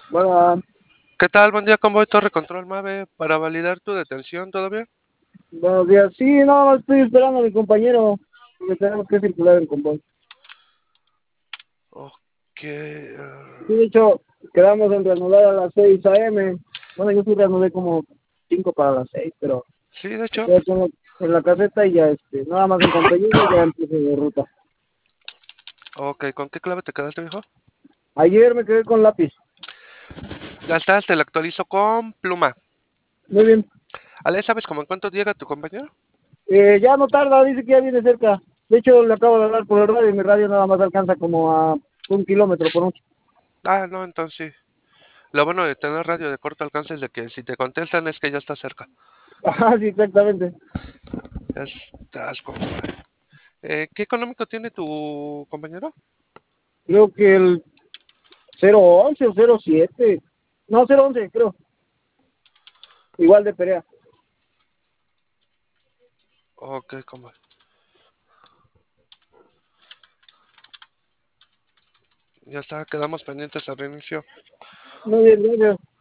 Bueno, ¿Qué tal? Buen día, convoy Torre Control Mave para validar tu detención, ¿todo bien? buenos días. Sí, no, estoy esperando a mi compañero, porque tenemos que circular en convoy. Ok. Sí, de hecho, quedamos en reanudar a las 6 a.m. Bueno, yo sí reanudé como 5 para las 6, pero Sí, de me hecho. quedé en la caseta y ya, nada más en cuanto llegue ya empiezo de ruta. Ok, ¿con qué clave te quedaste, viejo? Ayer me quedé con lápiz. Ya estás, te lo actualizo con pluma. Muy bien. Ale, ¿sabes cómo en cuánto llega tu compañero? Ya no tarda, dice que ya viene cerca. De hecho, le acabo de hablar por el radio y mi radio nada más alcanza como a 1 kilómetro por mucho. Ah, no, entonces sí. Lo bueno de tener radio de corto alcance es de que si te contestan es que ya está cerca. Ajá, sí, exactamente. Ya estás, compadre. ¿Qué económico tiene tu compañero? Creo que el 011 o 07. No, 011, creo. Igual de Perea. Ok, compadre. Ya está, quedamos pendientes al reinicio. Muy bien, gracias.